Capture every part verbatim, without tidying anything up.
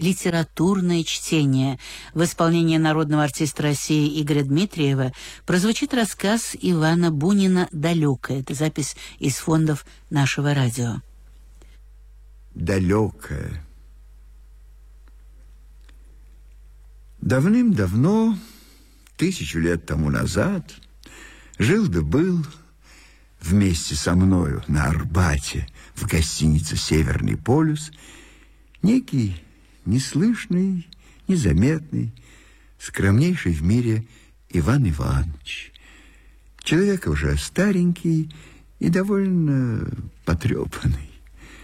«Литературное чтение». В исполнении народного артиста России Игоря Дмитриева прозвучит рассказ Ивана Бунина «Далекое». Это запись из фондов нашего радио. «Далекое». Давным-давно, тысячу лет тому назад, жил да был вместе со мною на Арбате в гостинице «Северный полюс» некий неслышный, незаметный, скромнейший в мире Иван Иванович. Человек уже старенький и довольно потрепанный.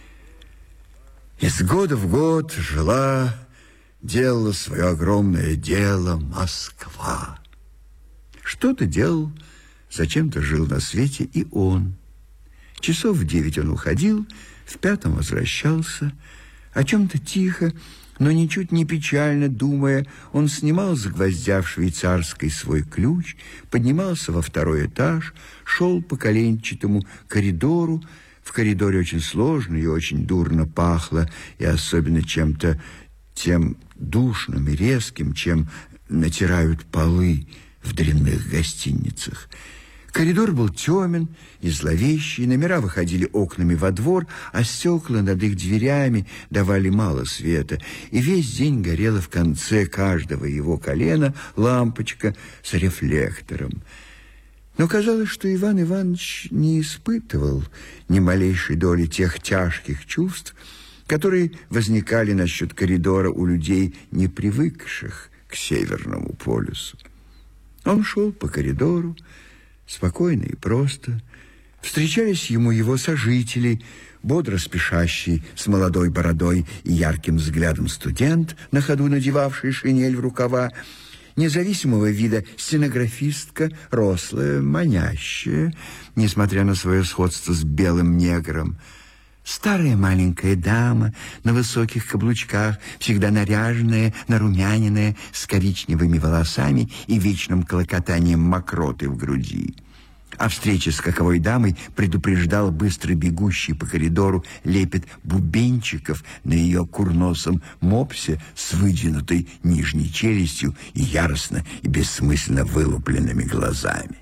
Из года в год жила, делала свое огромное дело Москва. Что-то делал, зачем-то жил на свете и он. Часов в девять он уходил, в пятом возвращался. О чем-то тихо, но ничуть не печально думая, он снимал с гвоздя в швейцарской свой ключ, поднимался во второй этаж, шел по коленчатому коридору. В коридоре очень сложно и очень дурно пахло, и особенно чем-то тем душным и резким, чем натирают полы в дрянных гостиницах. Коридор был темен и зловещий, номера выходили окнами во двор, а стекла над их дверями давали мало света, и весь день горела в конце каждого его колена лампочка с рефлектором. Но казалось, что Иван Иванович не испытывал ни малейшей доли тех тяжких чувств, которые возникали насчет коридора у людей, не привыкших к Северному полюсу. Он шел по коридору, спокойно и просто. Встречались ему его сожители, бодро спешащий с молодой бородой и ярким взглядом студент, на ходу надевавший шинель в рукава, независимого вида стенографистка, рослая, манящая, несмотря на свое сходство с белым негром, старая маленькая дама на высоких каблучках, всегда наряженная, нарумяненная, с коричневыми волосами и вечным клокотанием мокроты в груди. О встрече с каковой дамой предупреждал быстро бегущий по коридору лепет бубенчиков на ее курносом мопсе с выдвинутой нижней челюстью и яростно и бессмысленно вылупленными глазами.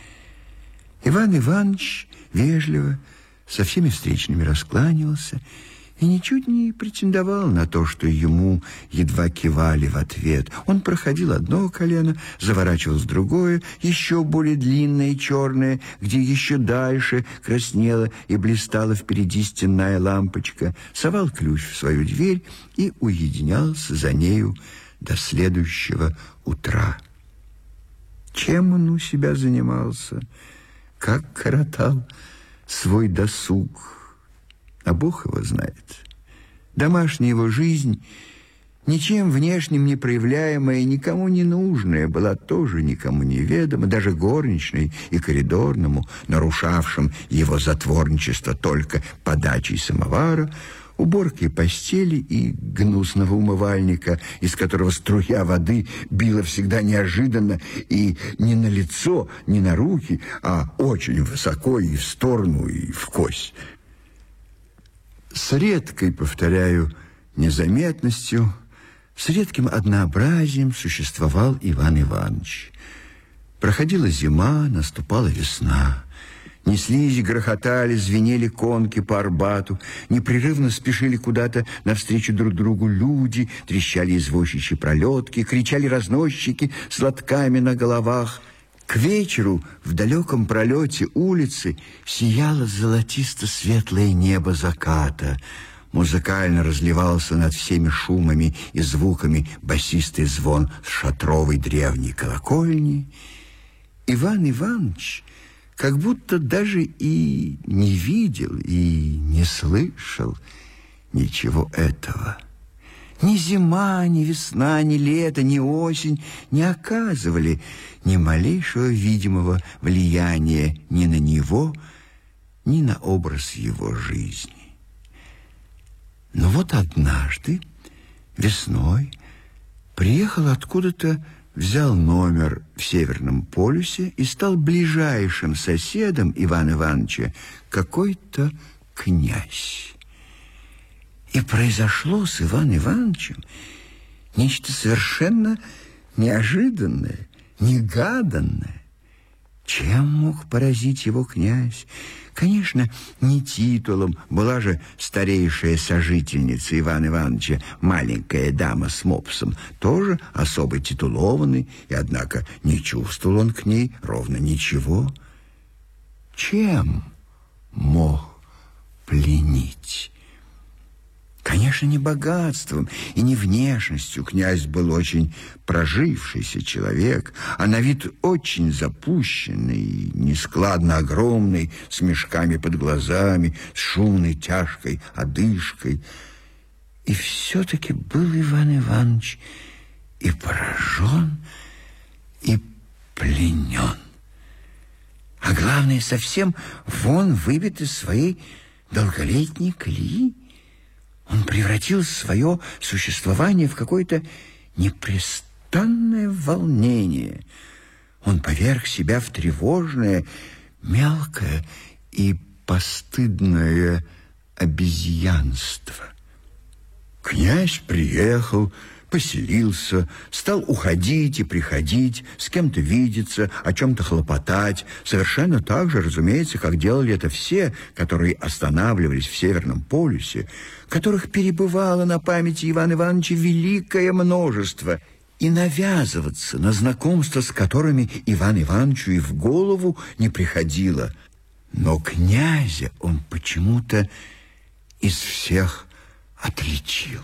Иван Иванович вежливо со всеми встречными раскланивался и ничуть не претендовал на то, что ему едва кивали в ответ. Он проходил одно колено, заворачивал в другое, еще более длинное и черное, где еще дальше краснела и блистала впереди стенная лампочка, совал ключ в свою дверь и уединялся за нею до следующего утра. Чем он у себя занимался, как коротал свой досуг, а Бог его знает. Домашняя его жизнь, ничем внешним не проявляемая, никому не нужная, была тоже никому неведома, даже горничной и коридорному, нарушавшим его затворничество только подачей самовара, уборкой постели и гнусного умывальника, из которого струя воды била всегда неожиданно и не на лицо, не на руки, а очень высоко и в сторону, и в кость. С редкой, повторяю, незаметностью, с редким однообразием существовал Иван Иванович. Проходила зима, наступала весна. Неслись, грохотали, звенели конки по Арбату, непрерывно спешили куда-то навстречу друг другу люди, трещали извозчичьи пролетки, кричали разносчики с лотками на головах. К вечеру в далеком пролете улицы сияло золотисто-светлое небо заката. Музыкально разливался над всеми шумами и звуками басистый звон шатровой древней колокольни. Иван Иванович как будто даже и не видел, и не слышал ничего этого. Ни зима, ни весна, ни лето, ни осень не оказывали ни малейшего видимого влияния ни на него, ни на образ его жизни. Но вот однажды, весной, приехал откуда-то, взял номер в Северном полюсе и стал ближайшим соседом Ивана Ивановича какой-то князь. И произошло с Иваном Ивановичем нечто совершенно неожиданное, негаданное. Чем мог поразить его князь? Конечно, не титулом. Была же старейшая сожительница Ивана Ивановича, маленькая дама с мопсом, тоже особо титулованный, и, однако, не чувствовал он к ней ровно ничего. Чем мог пленить? Конечно, не богатством и не внешностью. Князь был очень прожившийся человек, а на вид очень запущенный, нескладно огромный, с мешками под глазами, с шумной тяжкой одышкой. И все-таки был Иван Иванович и поражен, и пленен. А главное, совсем вон выбит из своей долголетней колеи. Он превратил свое существование в какое-то непрестанное волнение. Он поверг себя в тревожное, мелкое и постыдное обезьянство. Князь приехал, поселился, стал уходить и приходить, с кем-то видеться, о чем-то хлопотать. Совершенно так же, разумеется, как делали это все, которые останавливались в Северном полюсе, которых перебывало на памяти Ивана Ивановича великое множество, и навязываться на знакомство с которыми Ивану Ивановичу и в голову не приходило. Но князя он почему-то из всех отличил.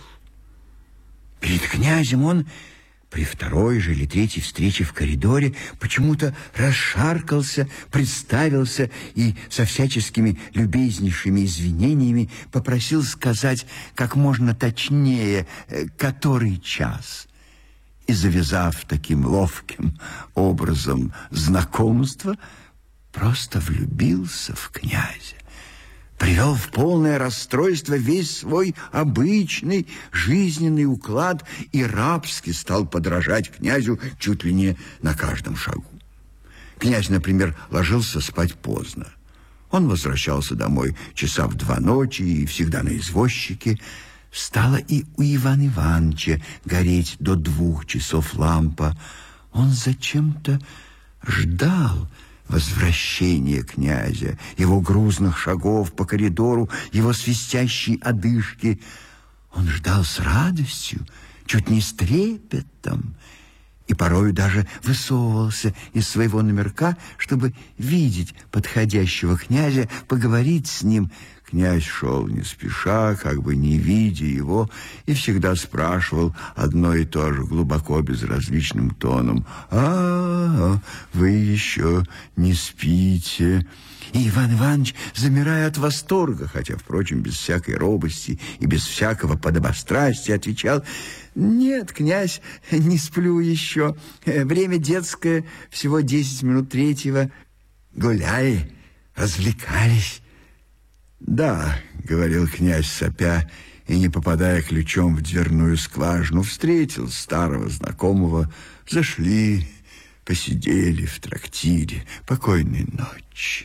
Перед князем он при второй же или третьей встрече в коридоре почему-то расшаркался, представился и со всяческими любезнейшими извинениями попросил сказать как можно точнее, который час. И, завязав таким ловким образом знакомство, просто влюбился в князя. Привел в полное расстройство весь свой обычный жизненный уклад и рабски стал подражать князю чуть ли не на каждом шагу. Князь, например, ложился спать поздно. Он возвращался домой часа в два ночи и всегда на извозчике. Стала и у Ивана Ивановича гореть до двух часов лампа. Он зачем-то ждал возвращение князя, его грузных шагов по коридору, его свистящей одышки. Он ждал с радостью, чуть не с трепетом, и порою даже высовывался из своего номерка, чтобы видеть подходящего князя, поговорить с ним. Князь шел не спеша, как бы не видя его, и всегда спрашивал одно и то же глубоко безразличным тоном: «А, вы еще не спите?» И Иван Иванович, замирая от восторга, хотя, впрочем, без всякой робости и без всякого подобострастия, отвечал: «Нет, князь, не сплю еще. Время детское, всего десять минут третьего. Гуляли, развлекались». «Да», — говорил князь, сопя и не попадая ключом в дверную скважину, встретил старого знакомого, зашли, посидели в трактире. Покойной ночи.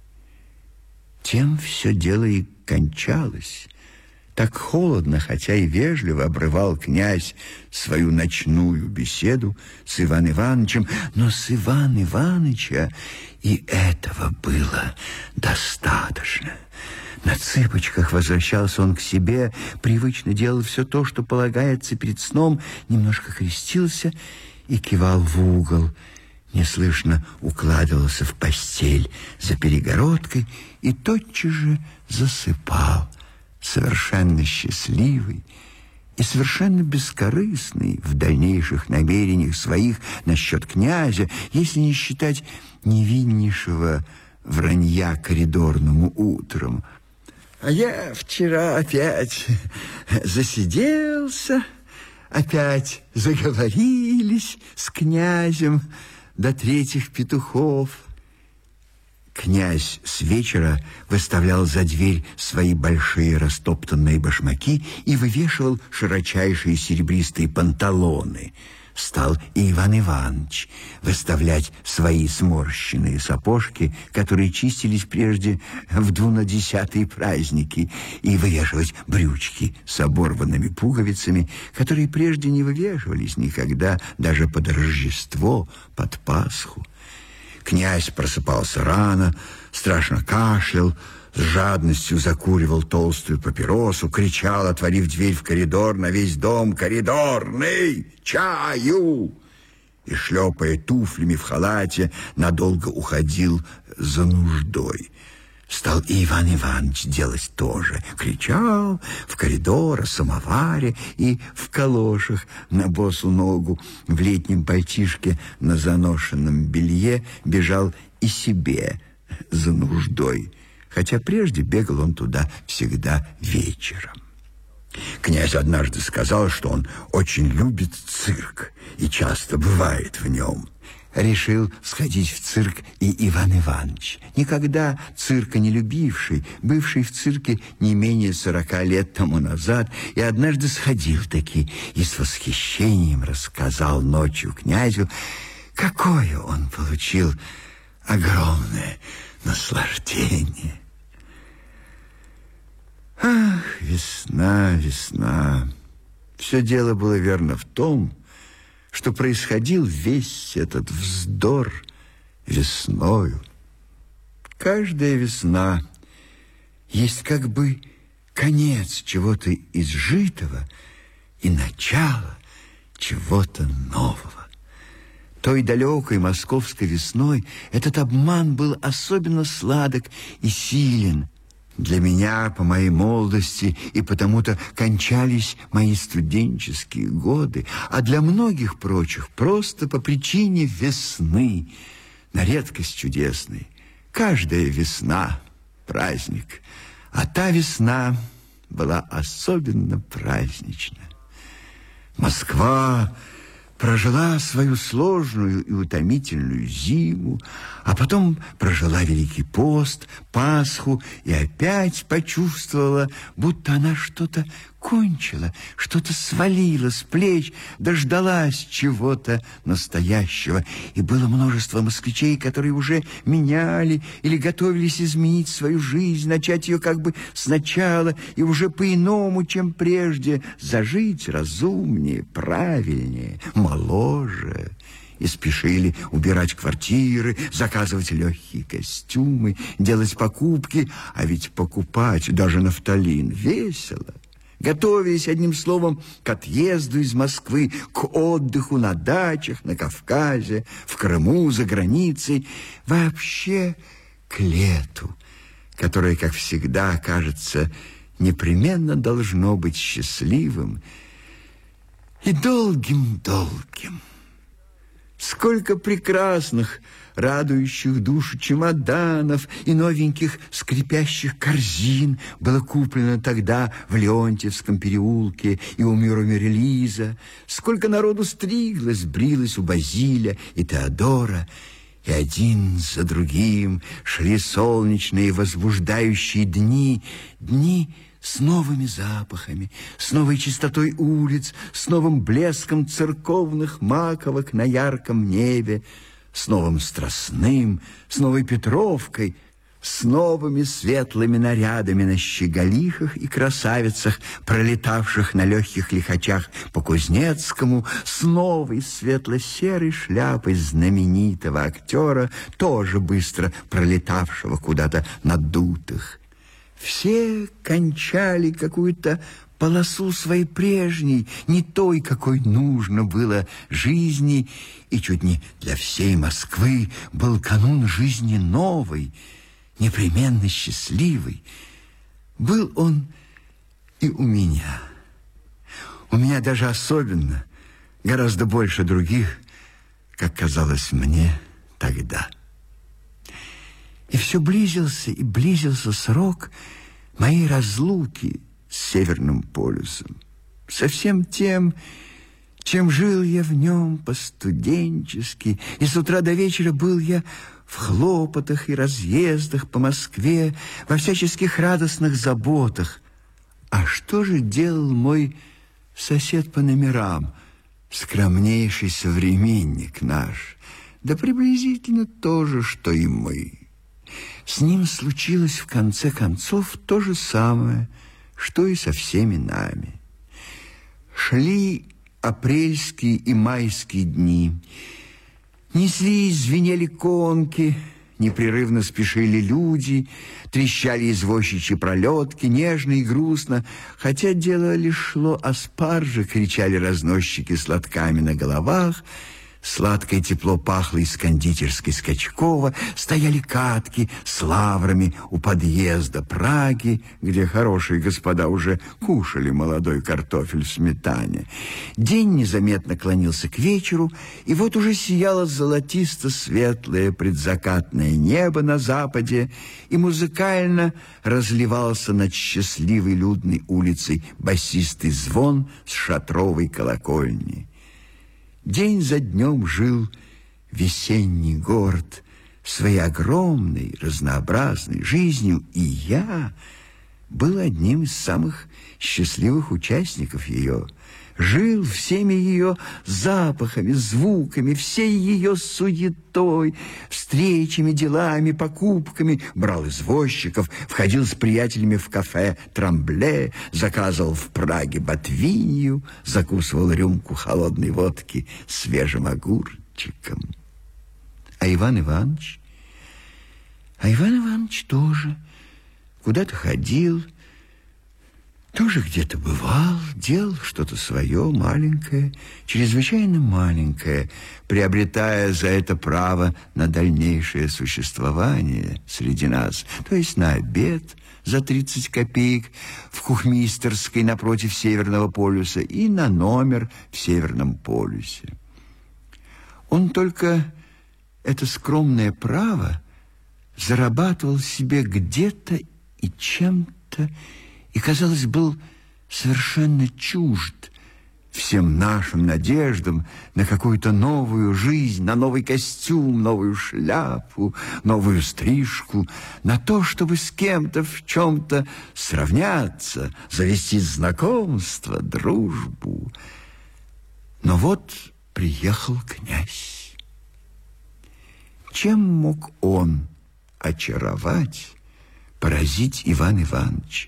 Тем все дело и кончалось. Так холодно, хотя и вежливо, обрывал князь свою ночную беседу с Иваном Ивановичем, но с Ивана Ивановича и этого было достаточно. На цыпочках возвращался он к себе, привычно делал все то, что полагается перед сном, немножко крестился и кивал в угол, неслышно укладывался в постель за перегородкой и тотчас же засыпал, совершенно счастливый и совершенно бескорыстный в дальнейших намерениях своих насчет князя, если не считать невиннейшего вранья коридорному утром. «А я вчера опять засиделся, опять заговорились с князем до третьих петухов». Князь с вечера выставлял за дверь свои большие растоптанные башмаки и вывешивал широчайшие серебристые панталоны, стал и Иван Иванович выставлять свои сморщенные сапожки, которые чистились прежде в двунадесятые праздники, и вывешивать брючки с оборванными пуговицами, которые прежде не вывешивались никогда, даже под Рождество, под Пасху. Князь просыпался рано, страшно кашлял, с жадностью закуривал толстую папиросу, кричал, отворив дверь в коридор на весь дом: «Коридорный! Чаю!» И, шлепая туфлями в халате, надолго уходил за нуждой. Стал и Иван Иванович делать то же. Кричал в коридор о самоваре и в калошах на босу ногу, в летнем пальтишке на заношенном белье бежал и себе за нуждой, хотя прежде бегал он туда всегда вечером. Князь однажды сказал, что он очень любит цирк и часто бывает в нем. Решил сходить в цирк и Иван Иванович, никогда цирка не любивший, бывший в цирке не менее сорока лет тому назад, и однажды сходил-таки и с восхищением рассказал ночью князю, какое он получил огромное наслаждение. Ах, весна, весна. Все дело было верно в том, что происходил весь этот вздор весною. Каждая весна есть как бы конец чего-то изжитого и начало чего-то нового. Той далекой московской весной этот обман был особенно сладок и силен. Для меня, по моей молодости, и потому-то кончались мои студенческие годы, а для многих прочих просто по причине весны, на редкость чудесной. Каждая весна — праздник, а та весна была особенно празднична. Москва прожила свою сложную и утомительную зиму, а потом прожила Великий пост, Пасху, и опять почувствовала, будто она что-то кончила, что-то свалила с плеч, дождалась чего-то настоящего. И было множество москвичей, которые уже меняли или готовились изменить свою жизнь, начать ее как бы сначала и уже по-иному, чем прежде, зажить разумнее, правильнее, моложе. И спешили убирать квартиры, заказывать легкие костюмы, делать покупки, а ведь покупать даже нафталин весело. Готовясь, одним словом, к отъезду из Москвы, к отдыху на дачах, на Кавказе, в Крыму, за границей, вообще к лету, которое, как всегда, кажется, непременно должно быть счастливым и долгим-долгим. Сколько прекрасных, радующих душу чемоданов и новеньких скрипящих корзин было куплено тогда в Леонтьевском переулке и у Мюррелиза. Сколько народу стриглось, брилось у Базиля и Теодора. И один за другим шли солнечные возбуждающие дни, дни с новыми запахами, с новой чистотой улиц, с новым блеском церковных маковок на ярком небе, с новым Страстным, с новой Петровкой, с новыми светлыми нарядами на щеголихах и красавицах, пролетавших на легких лихачах по Кузнецкому, с новой светло-серой шляпой знаменитого актера, тоже быстро пролетавшего куда-то на дутых. Все кончали какую-то полосу своей прежней, не той, какой нужно было жизни, и чуть не для всей Москвы был канун жизни новой, непременно счастливый. Был он и у меня. У меня даже особенно, гораздо больше других, как казалось мне тогда. И все близился и близился срок моей разлуки с Северным полюсом, со всем тем, чем жил я в нем по-студенчески, и с утра до вечера был я в хлопотах и разъездах по Москве, во всяческих радостных заботах. А что же делал мой сосед по номерам, скромнейший современник наш, да приблизительно то же, что и мы. С ним случилось в конце концов то же самое, что и со всеми нами. Шли апрельские и майские дни, неслись, звенели конки, непрерывно спешили люди, трещали извозчичьи пролетки, нежно и грустно. Хотя дело лишь шло о спарже, кричали разносчики с лотками на головах. Сладкое тепло пахло из кондитерской Скачкова, стояли катки с лаврами у подъезда Праги, где хорошие господа уже кушали молодой картофель в сметане. День незаметно клонился к вечеру, и вот уже сияло золотисто-светлое предзакатное небо на западе, и музыкально разливался над счастливой людной улицей басистый звон с шатровой колокольни. День за днем жил весенний город своей огромной, разнообразной жизнью, и я был одним из самых счастливых участников ее. Жил всеми ее запахами, звуками, всей ее суетой, встречами, делами, покупками, брал извозчиков, входил с приятелями в кафе «Трамбле», заказывал в Праге ботвинью, закусывал рюмку холодной водки свежим огурчиком. А Иван Иванович? А Иван Иванович тоже куда-то ходил, тоже где-то бывал, делал что-то свое, маленькое, чрезвычайно маленькое, приобретая за это право на дальнейшее существование среди нас, то есть на обед за тридцать копеек в Кухмистерской напротив Северного полюса и на номер в Северном полюсе. Он только это скромное право зарабатывал себе где-то и чем-то, и, казалось, был совершенно чужд всем нашим надеждам на какую-то новую жизнь, на новый костюм, новую шляпу, новую стрижку, на то, чтобы с кем-то в чем-то сравняться, завести знакомство, дружбу. Но вот приехал князь. Чем мог он очаровать, поразить Ивана Ивановича?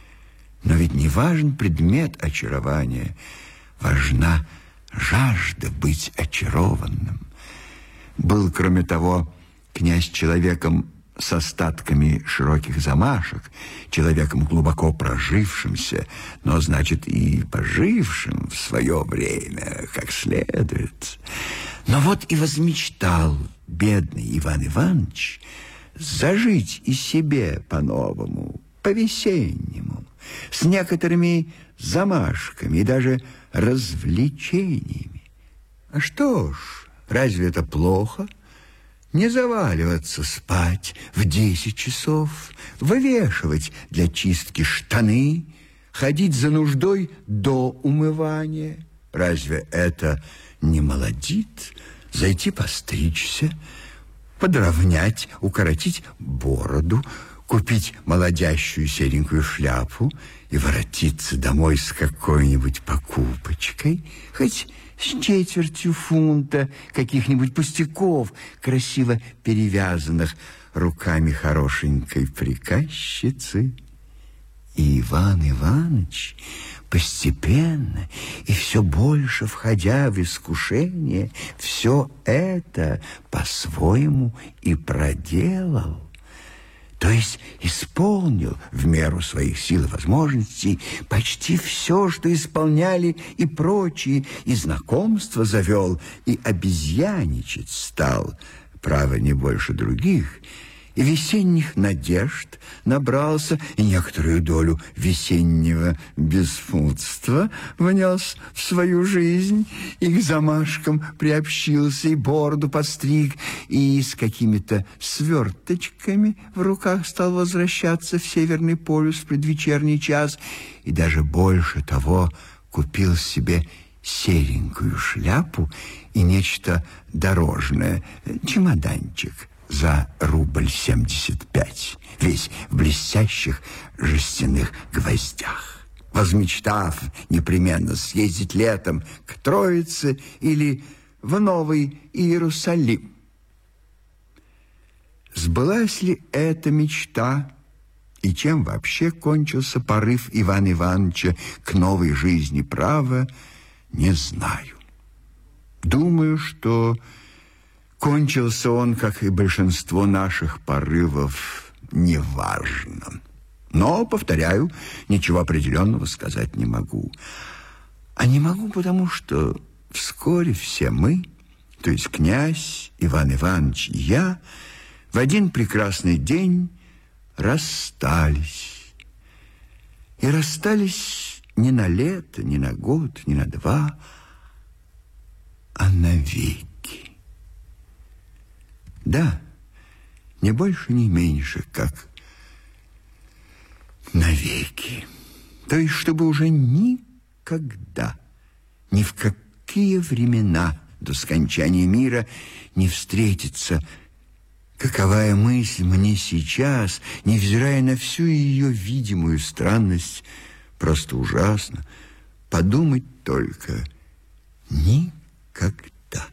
Но ведь не важен предмет очарования, важна жажда быть очарованным. Был, кроме того, князь человеком с остатками широких замашек, человеком глубоко прожившимся, но, значит, и пожившим в свое время как следует. Но вот и возмечтал бедный Иван Иванович зажить и себе по-новому, по-весеннему, с некоторыми замашками и даже развлечениями. А что ж, разве это плохо? Не заваливаться спать в десять часов, вывешивать для чистки штаны, ходить за нуждой до умывания. Разве это не молодит? Зайти постричься, подровнять, укоротить бороду, купить молодящую серенькую шляпу и воротиться домой с какой-нибудь покупочкой, хоть с четвертью фунта каких-нибудь пустяков, красиво перевязанных руками хорошенькой приказчицы. И Иван Иванович, постепенно и все больше входя в искушение, все это по-своему и проделал. То есть исполнил в меру своих сил и возможностей почти все, что исполняли и прочие, и знакомства завел, и обезьяничать стал, право, не больше других, и весенних надежд набрался, и некоторую долю весеннего безфутства внес в свою жизнь, и к замашкам приобщился, и бороду подстриг, и с какими-то сверточками в руках стал возвращаться в Северный полюс в предвечерний час, и даже больше того купил себе серенькую шляпу и нечто дорожное, чемоданчик, за рубль семьдесят пять, весь в блестящих жестяных гвоздях. возмечтав непременно съездить летом к Троице или в Новый Иерусалим. Сбылась ли эта мечта, и чем вообще кончился порыв Ивана Ивановича к новой жизни, право, не знаю. Думаю, что кончился он, как и большинство наших порывов, неважно. Но, повторяю, ничего определенного сказать не могу. А не могу, потому что вскоре все мы, то есть князь, Иван Иванович и я, в один прекрасный день расстались. И расстались не на лето, не на год, не на два, а навеки. Да, не больше, не меньше, как навеки. То есть, чтобы уже никогда, ни в какие времена до скончания мира не встретиться. Каковая мысль мне сейчас, невзирая на всю ее видимую странность, просто ужасно. Подумать только: никогда.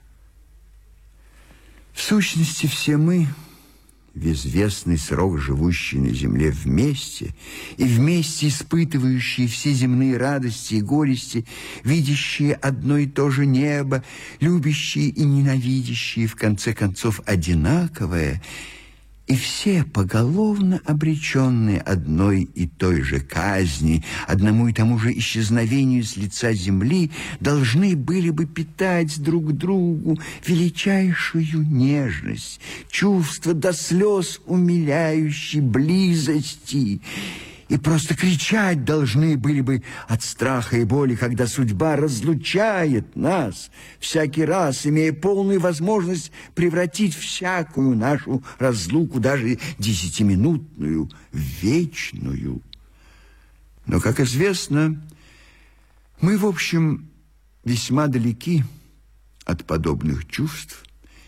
В сущности, все мы в известный срок живущие на земле вместе и вместе испытывающие все земные радости и горести, видящие одно и то же небо, любящие и ненавидящие, в конце концов, одинаковое, и все поголовно обреченные одной и той же казни, одному и тому же исчезновению с лица земли, должны были бы питать друг другу величайшую нежность, чувство до слез умиляющей близости, и просто кричать должны были бы от страха и боли, когда судьба разлучает нас, всякий раз имея полную возможность превратить всякую нашу разлуку, даже десятиминутную, в вечную. Но, как известно, мы, в общем, весьма далеки от подобных чувств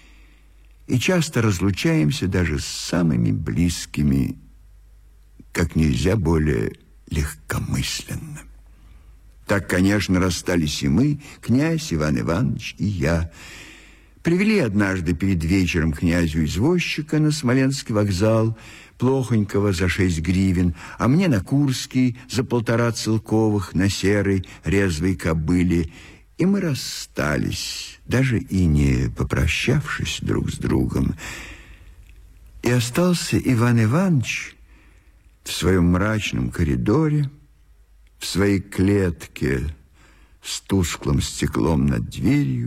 и часто разлучаемся даже с самыми близкими как нельзя более легкомысленно. Так, конечно, расстались и мы, князь Иван Иванович и я. Привели однажды перед вечером князю извозчика на Смоленский вокзал, плохонького за шесть гривен, а мне на Курский за полтора целковых на серой резвой кобыле. И мы расстались, даже и не попрощавшись друг с другом. И остался Иван Иванович в своем мрачном коридоре, в своей клетке с тусклым стеклом над дверью.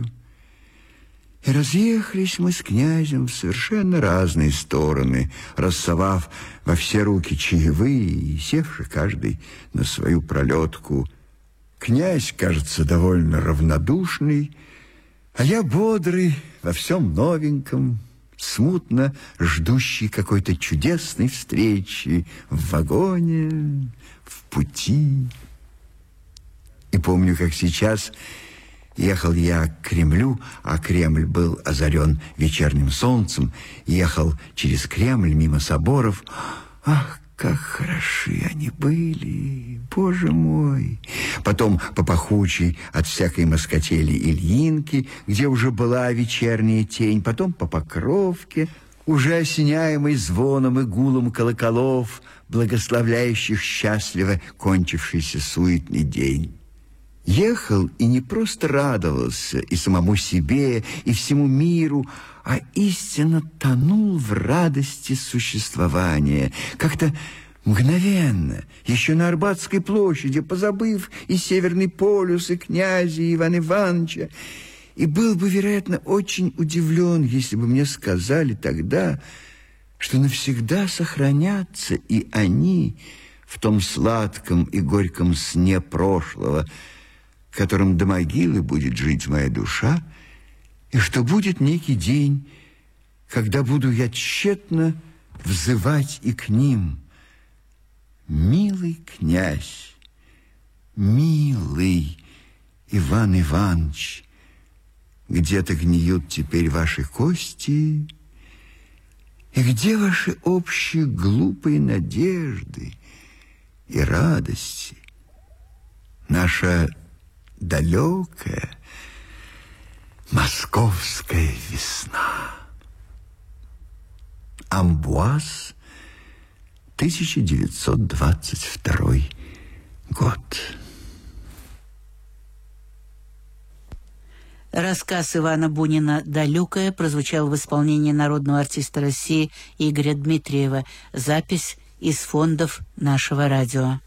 И разъехались мы с князем в совершенно разные стороны, рассовав во все руки чаевые и севши каждый на свою пролетку. Князь, кажется, довольно равнодушный, а я бодрый, во всем новеньком, смутно ждущий какой-то чудесной встречи в вагоне, в пути. И помню, как сейчас ехал я к Кремлю, а Кремль был озарен вечерним солнцем, ехал через Кремль мимо соборов. Ах, как хороши они были, боже мой! Потом по пахучей от всякой москотели Ильинки, где уже была вечерняя тень, потом по Покровке, уже осеняемой звоном и гулом колоколов, благословляющих счастливо кончившийся суетный день. Ехал и не просто радовался и самому себе, и всему миру, а истинно тонул в радости существования, как-то мгновенно, еще на Арбатской площади, позабыв и Северный полюс, и князя, и Ивана Ивановича, и был бы, вероятно, очень удивлен, если бы мне сказали тогда, что навсегда сохранятся и они в том сладком и горьком сне прошлого, которым до могилы будет жить моя душа, и что будет некий день, когда буду я тщетно взывать и к ним: «Милый князь, милый Иван Иванович, где-то гниют теперь ваши кости, и где ваши общие глупые надежды и радости? наша далекая московская весна. Амбуаз, тысяча девятьсот двадцать второй год. Рассказ Ивана Бунина «Далекая» прозвучал в исполнении народного артиста России Игоря Дмитриева. Запись из фондов нашего радио.